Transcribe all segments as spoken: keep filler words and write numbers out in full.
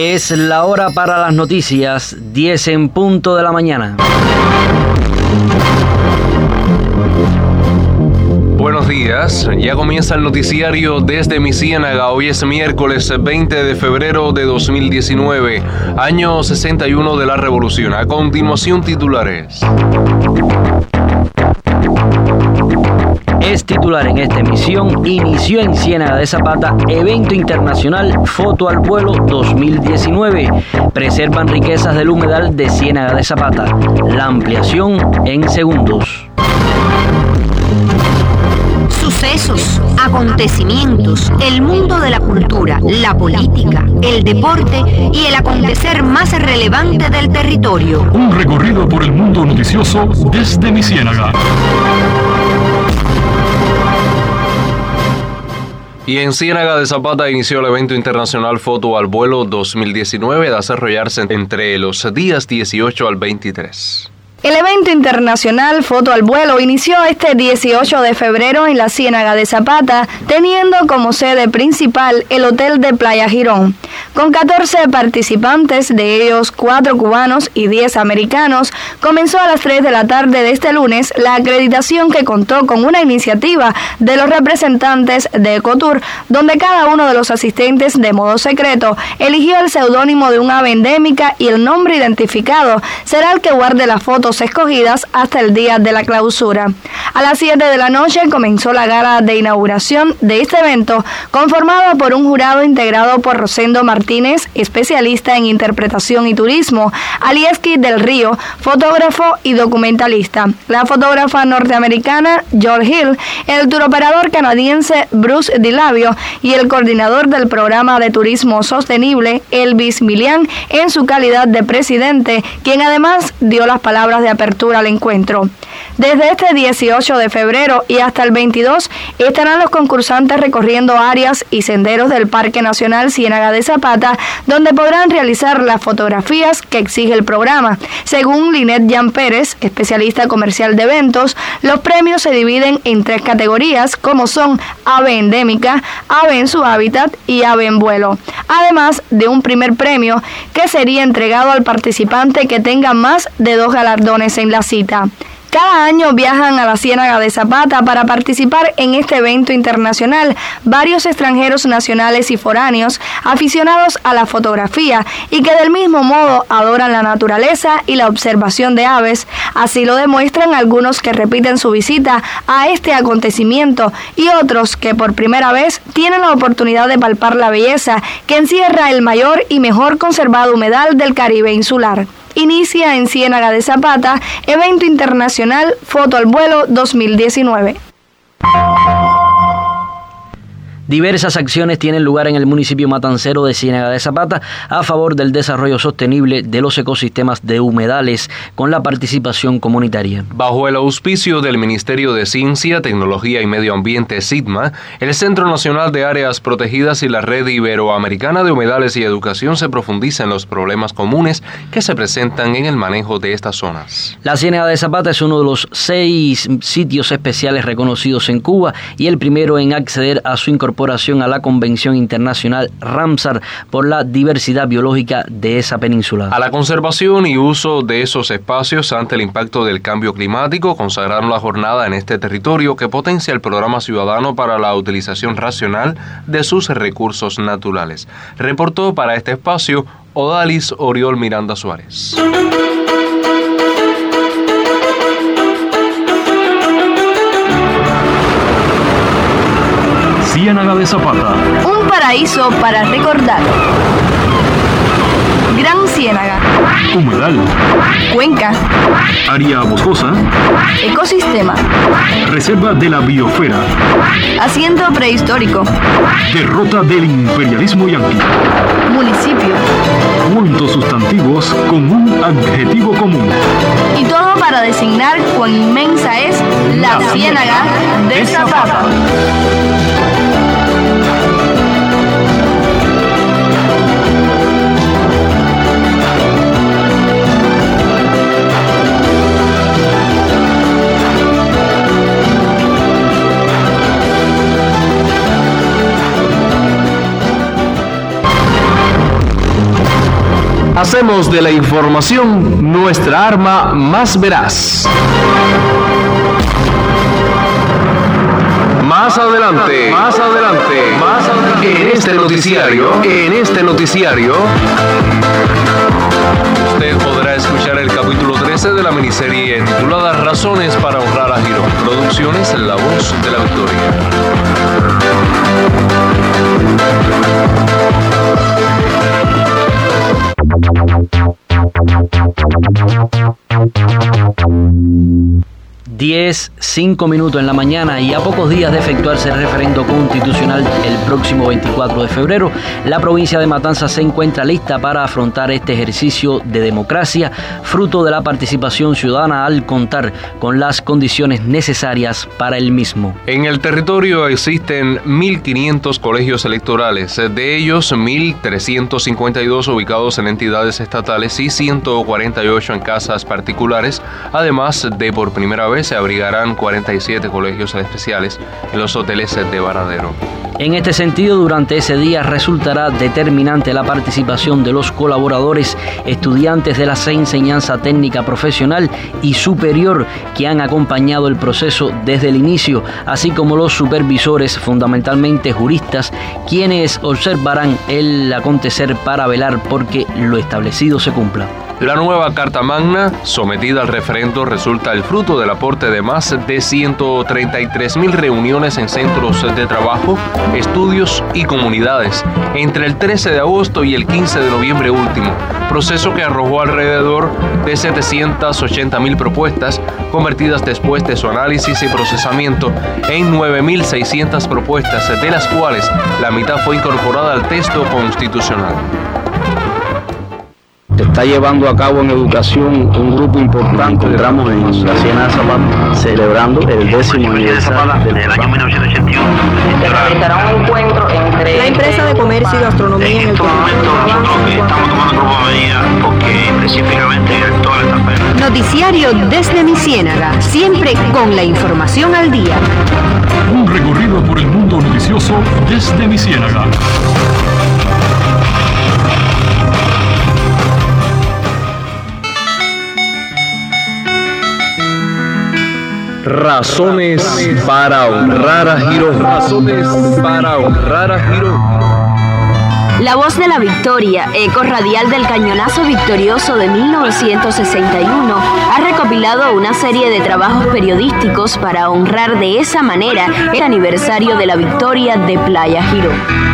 Es la hora para las noticias, diez en punto de la mañana. Buenos días, ya comienza el noticiario desde mi Ciénaga. Hoy es miércoles veinte de febrero de dos mil diecinueve, año sesenta y uno de la Revolución. A continuación, titulares. Es titular en esta emisión: inició en Ciénaga de Zapata evento internacional Foto al Vuelo dos mil diecinueve. Preservan riquezas del humedal de Ciénaga de Zapata. La ampliación en segundos. Sucesos, acontecimientos, el mundo de la cultura, la política, el deporte y el acontecer más relevante del territorio. Un recorrido por el mundo noticioso desde mi Ciénaga. Y en Ciénaga de Zapata inició el evento internacional Foto al Vuelo dos mil diecinueve, de desarrollarse entre los días dieciocho al veintitrés. El evento internacional Foto al Vuelo inició este dieciocho de febrero en la Ciénaga de Zapata, teniendo como sede principal el Hotel de Playa Girón. Con catorce participantes, de ellos cuatro cubanos y diez americanos, comenzó a las tres de la tarde de este lunes la acreditación, que contó con una iniciativa de los representantes de Ecotour, donde cada uno de los asistentes, de modo secreto, eligió el seudónimo de un ave endémica, y el nombre identificado será el que guarde las fotos escogidas hasta el día de la clausura. A las siete de la noche comenzó la gala de inauguración de este evento, conformado por un jurado integrado por Rosendo Martínez, especialista en interpretación y turismo, Alieski del Río, fotógrafo y documentalista, la fotógrafa norteamericana George Hill, el turoperador canadiense Bruce DiLabio y el coordinador del programa de turismo sostenible, Elvis Milian, en su calidad de presidente, quien además dio las palabras de apertura al encuentro. Desde este dieciocho de febrero y hasta el veintidós estarán los concursantes recorriendo áreas y senderos del Parque Nacional Ciénaga de Zapata, donde podrán realizar las fotografías que exige el programa. Según Linet Jan Pérez, especialista comercial de eventos, los premios se dividen en tres categorías, como son ave endémica, ave en su hábitat y ave en vuelo, además de un primer premio que sería entregado al participante que tenga más de dos galardones en la cita. Cada año viajan a la Ciénaga de Zapata para participar en este evento internacional varios extranjeros nacionales y foráneos aficionados a la fotografía y que del mismo modo adoran la naturaleza y la observación de aves. Así lo demuestran algunos que repiten su visita a este acontecimiento y otros que por primera vez tienen la oportunidad de palpar la belleza que encierra el mayor y mejor conservado humedal del Caribe insular. Inicia en Ciénaga de Zapata, evento internacional Foto al Vuelo dos mil diecinueve. Diversas acciones tienen lugar en el municipio matancero de Ciénaga de Zapata a favor del desarrollo sostenible de los ecosistemas de humedales, con la participación comunitaria. Bajo el auspicio del Ministerio de Ciencia, Tecnología y Medio Ambiente, SITMA, el Centro Nacional de Áreas Protegidas y la Red Iberoamericana de Humedales y Educación se profundiza en los problemas comunes que se presentan en el manejo de estas zonas. La Ciénaga de Zapata es uno de los seis sitios especiales reconocidos en Cuba y el primero en acceder a su incorporación a la Convención Internacional Ramsar por la diversidad biológica de esa península. A la conservación y uso de esos espacios ante el impacto del cambio climático, consagraron la jornada en este territorio que potencia el programa ciudadano para la utilización racional de sus recursos naturales. Reportó para este espacio Odalis Oriol Miranda Suárez. Ciénaga de Zapata. Un paraíso para recordar. Gran Ciénaga. Humedal. Cuenca. Área boscosa. Ecosistema. Reserva de la biosfera. Asiento prehistórico. Derrota del imperialismo yanqui. Municipio. Cuántos sustantivos con un adjetivo común. Y todo para designar cuán inmensa es la, la Ciénaga de Zapata. Hacemos de la información nuestra arma más veraz. Más adelante, más adelante, más adelante, en este noticiario, en este noticiario, usted podrá escuchar el capítulo trece de la miniserie titulada Razones para honrar a Girón. Producciones La Voz de la Victoria. diez, cinco minutos en la mañana y a pocos días de efectuarse el referendo constitucional el próximo veinticuatro de febrero, la provincia de Matanzas se encuentra lista para afrontar este ejercicio de democracia, fruto de la participación ciudadana al contar con las condiciones necesarias para el mismo. En el territorio existen mil quinientos colegios electorales, de ellos mil trescientos cincuenta y dos ubicados en entidades estatales y ciento cuarenta y ocho en casas particulares, además de por primera vez se abrigarán cuarenta y siete colegios especiales en los hoteles de Varadero. En este sentido, durante ese día resultará determinante la participación de los colaboradores, estudiantes de la enseñanza técnica profesional y superior que han acompañado el proceso desde el inicio, así como los supervisores, fundamentalmente juristas, quienes observarán el acontecer para velar porque lo establecido se cumpla. La nueva Carta Magna, sometida al referendo, resulta el fruto del aporte de más de ciento treinta y tres mil reuniones en centros de trabajo, estudios y comunidades entre el trece de agosto y el quince de noviembre último, proceso que arrojó alrededor de setecientas ochenta mil propuestas, convertidas después de su análisis y procesamiento en nueve mil seiscientas propuestas, de las cuales la mitad fue incorporada al texto constitucional. Se está llevando a cabo en educación un grupo importante. Encontramos en la Ciénaga de Zapata celebrando el décimo aniversario del año mil novecientos ochenta y uno. Se realizará un encuentro entre la empresa de comercio y gastronomía en, en el estos momentos nosotros que estamos tomando grupo de medidas porque específicamente en toda la etapa. Noticiario desde mi Ciénaga, siempre con la información al día. Un recorrido por el mundo noticioso desde mi Ciénaga. Razones para honrar a Girón. Razones para honrar a Girón. La Voz de la Victoria, eco radial del cañonazo victorioso de mil novecientos sesenta y uno, ha recopilado una serie de trabajos periodísticos para honrar de esa manera el aniversario de la victoria de Playa Girón.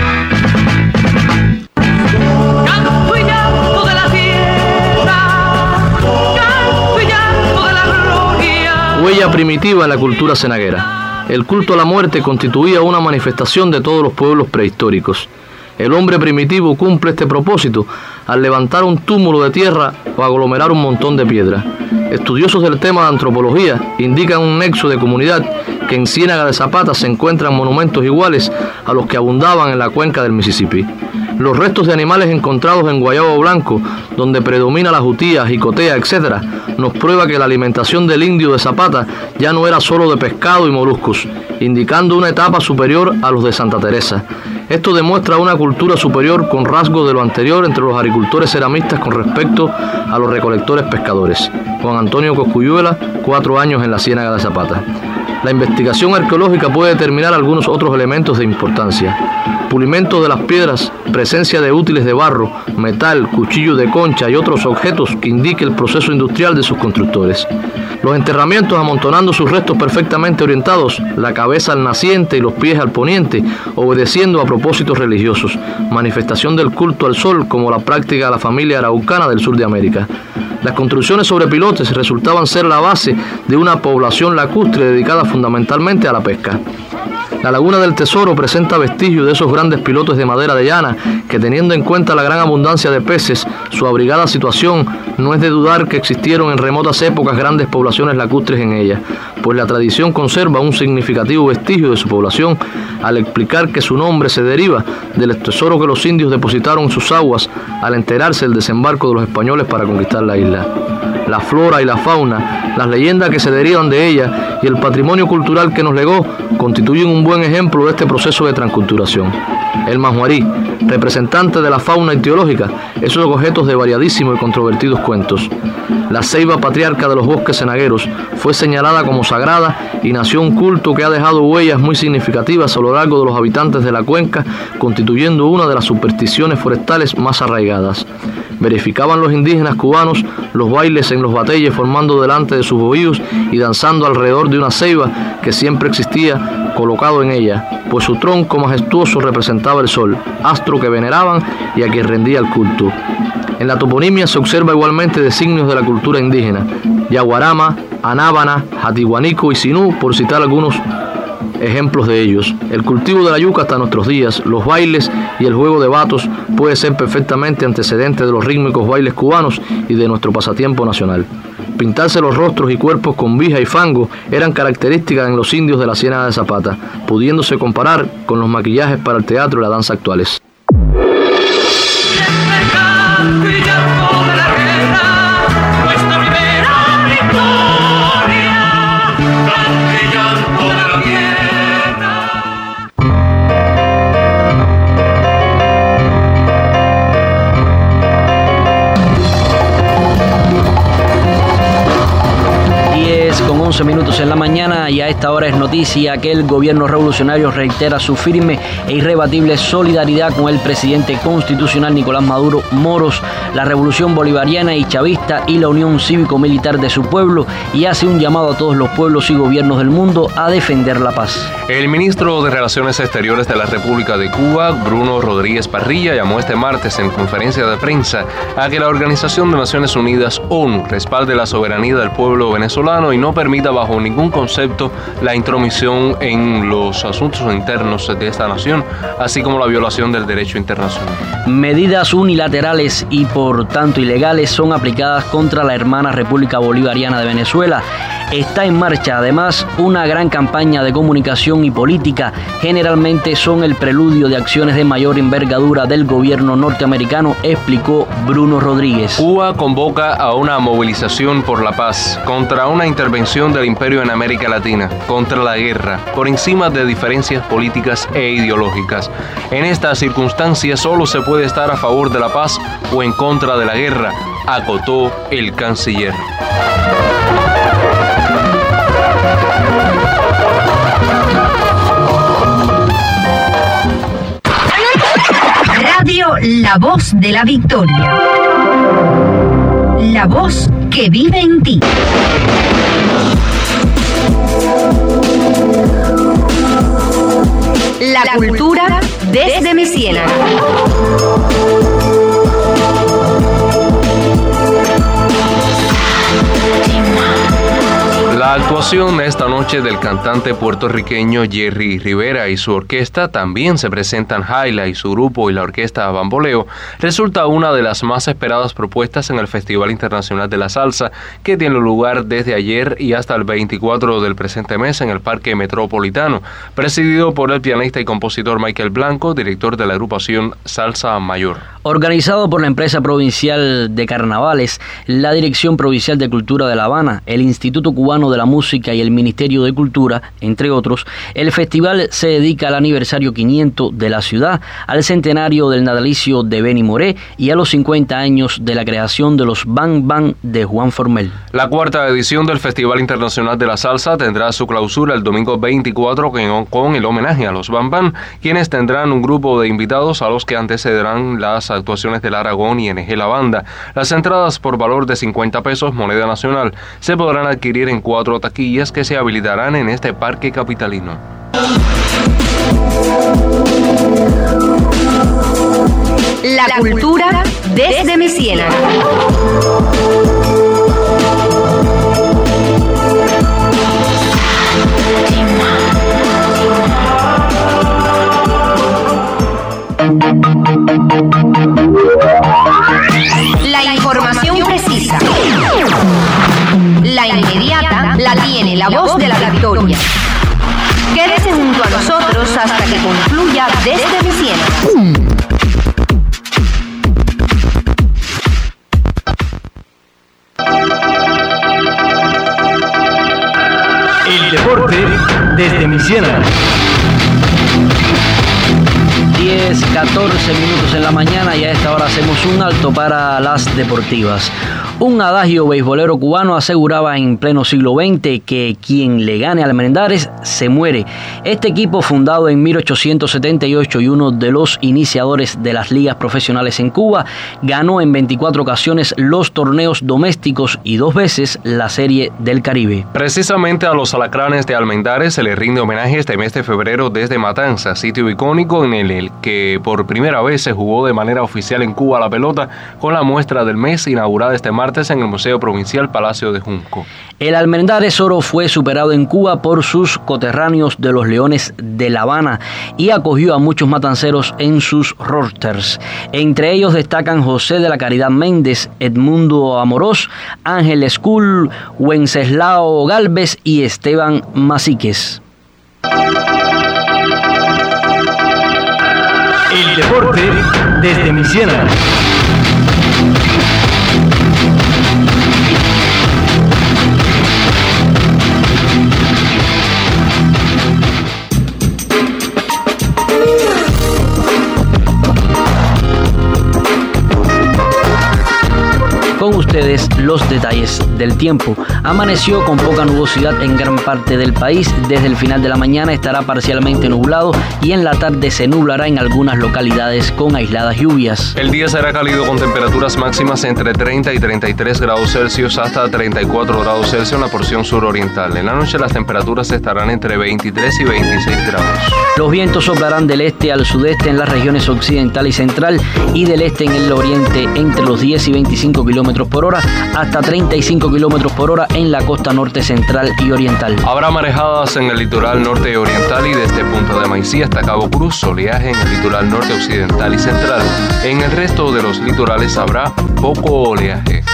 Huella primitiva en la cultura cenaguera. El culto a la muerte constituía una manifestación de todos los pueblos prehistóricos. El hombre primitivo cumple este propósito al levantar un túmulo de tierra o aglomerar un montón de piedra. Estudiosos del tema de antropología indican un nexo de comunidad que en Ciénaga de Zapata se encuentran monumentos iguales a los que abundaban en la cuenca del Mississippi. Los restos de animales encontrados en Guayabo Blanco, donde predomina la jutía, jicotea, etcétera, nos prueba que la alimentación del indio de Zapata ya no era solo de pescado y moluscos, indicando una etapa superior a los de Santa Teresa. Esto demuestra una cultura superior con rasgos de lo anterior entre los agricultores ceramistas con respecto a los recolectores pescadores. Juan Antonio Coscuyuela, cuatro años en la Ciénaga de Zapata. La investigación arqueológica puede determinar algunos otros elementos de importancia. Pulimento de las piedras, presencia de útiles de barro, metal, cuchillo de concha y otros objetos que indique el proceso industrial de sus constructores. Los enterramientos amontonando sus restos perfectamente orientados, la cabeza al naciente y los pies al poniente, obedeciendo a propósitos religiosos, manifestación del culto al sol como la práctica de la familia araucana del sur de América. Las construcciones sobre pilotes resultaban ser la base de una población lacustre dedicada fundamentalmente a la pesca. La Laguna del Tesoro presenta vestigios de esos grandes pilotes de madera de llana que, teniendo en cuenta la gran abundancia de peces, su abrigada situación, no es de dudar que existieron en remotas épocas grandes poblaciones lacustres en ella, pues la tradición conserva un significativo vestigio de su población al explicar que su nombre se deriva del tesoro que los indios depositaron en sus aguas al enterarse del desembarco de los españoles para conquistar la isla. la flora y la fauna, las leyendas que se derivan de ella y el patrimonio cultural que nos legó constituyen un buen ejemplo de este proceso de transculturación. El majuarí, representante de la fauna ictiológica, es uno de los objetos de variadísimos y controvertidos cuentos. La ceiba patriarca de los bosques cenagueros fue señalada como sagrada y nació un culto que ha dejado huellas muy significativas a lo largo de los habitantes de la cuenca, constituyendo una de las supersticiones forestales más arraigadas. Verificaban los indígenas cubanos los bailes en los bateyes formando delante de sus bohíos y danzando alrededor de una ceiba que siempre existía colocado en ella, pues su tronco majestuoso representaba el sol, astro que veneraban y a quien rendía el culto. En la toponimia se observa igualmente designios de la cultura indígena, Yaguarama, Anábana, Jatiguanico y Sinú, por citar algunos ejemplos de ellos. El cultivo de la yuca hasta nuestros días, los bailes y el juego de batos puede ser perfectamente antecedente de los rítmicos bailes cubanos y de nuestro pasatiempo nacional. Pintarse los rostros y cuerpos con vija y fango eran características en los indios de la Ciénaga de Zapata, pudiéndose comparar con los maquillajes para el teatro y la danza actuales. once minutos en la mañana y a esta hora es noticia que el gobierno revolucionario reitera su firme e irrebatible solidaridad con el presidente constitucional Nicolás Maduro Moros, la revolución bolivariana y chavista y la unión cívico-militar de su pueblo, y hace un llamado a todos los pueblos y gobiernos del mundo a defender la paz. El ministro de Relaciones Exteriores de la República de Cuba, Bruno Rodríguez Parrilla, llamó este martes en conferencia de prensa a que la Organización de Naciones Unidas, ONU, respalde la soberanía del pueblo venezolano y no permita bajo ningún concepto la intromisión en los asuntos internos de esta nación, así como la violación del derecho internacional. Medidas unilaterales y por tanto ilegales son aplicadas contra la hermana República Bolivariana de Venezuela. Está en marcha además una gran campaña de comunicación y política. Generalmente son el preludio de acciones de mayor envergadura del gobierno norteamericano, explicó Bruno Rodríguez. Cuba convoca a una movilización por la paz contra una intervención del imperio en América Latina, contra la guerra, por encima de diferencias políticas e ideológicas. En estas circunstancias solo se puede estar a favor de la paz o en contra de la guerra, acotó el canciller. Radio La Voz de la Victoria. La voz que vive en ti. La cultura desde mi ciénaga. La actuación esta noche del cantante puertorriqueño Jerry Rivera y su orquesta, también se presentan Jaila y su grupo y la orquesta Bamboleo, resulta una de las más esperadas propuestas en el Festival Internacional de la Salsa, que tiene lugar desde ayer y hasta el veinticuatro del presente mes en el Parque Metropolitano, presidido por el pianista y compositor Michael Blanco, director de la agrupación Salsa Mayor. Organizado por la empresa provincial de carnavales, la Dirección Provincial de Cultura de La Habana, el Instituto Cubano de la Música y el Ministerio de Cultura, entre otros, el festival se dedica al aniversario quinientos de la ciudad, al centenario del natalicio de Benny Moré y a los cincuenta años de la creación de los Bang Bang de Juan Formel. La cuarta edición del Festival Internacional de la Salsa tendrá su clausura el domingo veinticuatro con el homenaje a los Bang Bang, quienes tendrán un grupo de invitados a los que antecederán las actuaciones del Aragón y N G La Banda. Las entradas por valor de cincuenta pesos, moneda nacional, se podrán adquirir en cuatro taquillas que se habilitarán en este parque capitalino. La cultura desde mi ciénaga. La información precisa, la inmediata, la tiene La Voz de la Victoria. Quédese junto a nosotros hasta que concluya Desde mi Ciénaga. desde mi Ciénaga. diez, catorce minutos en la mañana y a esta hora hacemos un alto para las deportivas. Un adagio beisbolero cubano aseguraba en pleno siglo veinte que quien le gane al Almendares se muere. Este equipo, fundado en mil ochocientos setenta y ocho y uno de los iniciadores de las ligas profesionales en Cuba, ganó en veinticuatro ocasiones los torneos domésticos y dos veces la Serie del Caribe. Precisamente a los alacranes de Almendares se les rinde homenaje este mes de febrero desde Matanzas, sitio icónico en el que por primera vez se jugó de manera oficial en Cuba la pelota, con la muestra del mes inaugurada este martes en el Museo Provincial Palacio de Junco. El Almendares Oro fue superado en Cuba por sus coterráneos de los Leones de La Habana y acogió a muchos matanceros en sus rosters. Entre ellos destacan José de la Caridad Méndez, Edmundo Amorós, Ángel Escul, Wenceslao Galvez y Esteban Masíquez. El deporte desde mi Ciénaga. Con ustedes los detalles del tiempo. Amaneció con poca nubosidad en gran parte del país. Desde el final de la mañana estará parcialmente nublado y en la tarde se nublará en algunas localidades con aisladas lluvias. El día será cálido con temperaturas máximas entre treinta y treinta y tres grados Celsius hasta treinta y cuatro grados Celsius en la porción suroriental. En la noche las temperaturas estarán entre veintitrés y veintiséis grados. Los vientos soplarán del este al sudeste en las regiones occidental y central y del este en el oriente entre los diez y veinticinco kilómetros por hora hasta treinta y cinco kilómetros por hora en la costa norte central y oriental. Habrá marejadas en el litoral norte y oriental y desde Punta de Maicía hasta Cabo Cruz, oleaje en el litoral norte occidental y central. En el resto de los litorales habrá poco oleaje.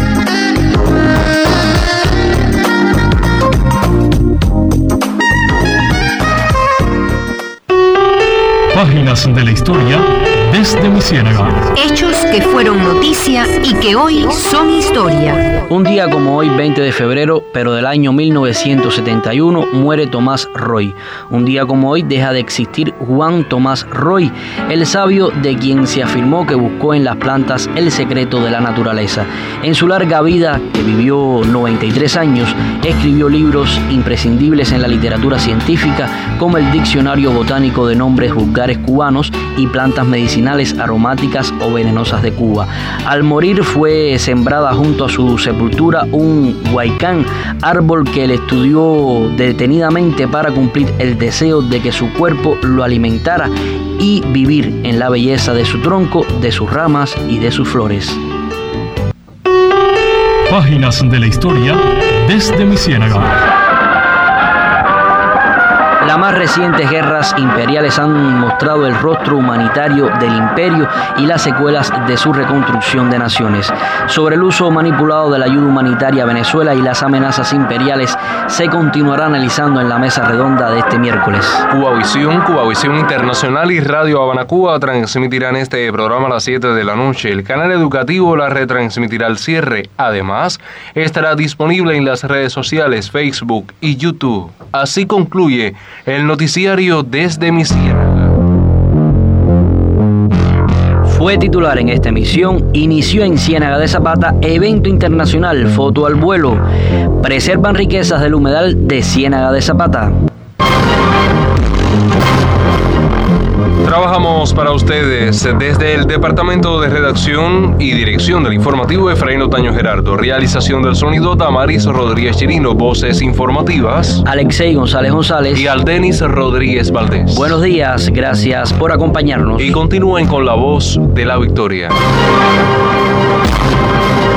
Páginas de la historia desde mi Ciénaga. Hechos que fueron noticia y que hoy son historia. Un día como hoy, veinte de febrero, pero del año mil novecientos setenta y uno, muere Tomás Roy. Un día como hoy deja de existir Juan Tomás Roy, el sabio de quien se afirmó que buscó en las plantas el secreto de la naturaleza. En su larga vida, que vivió noventa y tres años, escribió libros imprescindibles en la literatura científica, como el Diccionario Botánico de Nombres Vulgares Cubanos y Plantas Medicinales aromáticas o venenosas de Cuba. Al morir fue sembrada junto a su sepultura un huaycán, árbol que él estudió detenidamente para cumplir el deseo de que su cuerpo lo alimentara y vivir en la belleza de su tronco, de sus ramas y de sus flores. Páginas de la historia desde mi Ciénaga. Las más recientes guerras imperiales han mostrado el rostro humanitario del imperio y las secuelas de su reconstrucción de naciones. Sobre el uso manipulado de la ayuda humanitaria a Venezuela y las amenazas imperiales se continuará analizando en la mesa redonda de este miércoles. Cubavisión, Cubavisión Internacional y Radio Habana Cuba transmitirán este programa a las siete de la noche. El canal educativo la retransmitirá al cierre. Además, estará disponible en las redes sociales Facebook y YouTube. Así concluye el noticiario desde mi Ciénaga. Fue titular en esta emisión, inició en Ciénaga de Zapata evento internacional Foto al Vuelo. Preservan riquezas del humedal de Ciénaga de Zapata. Trabajamos para ustedes desde el Departamento de Redacción y Dirección del Informativo Efraín Otaño Gerardo. Realización del sonido Damaris Rodríguez Chirino. Voces informativas Alexei González González y Aldenis Rodríguez Valdés. Buenos días, gracias por acompañarnos. Y continúen con la voz de la victoria.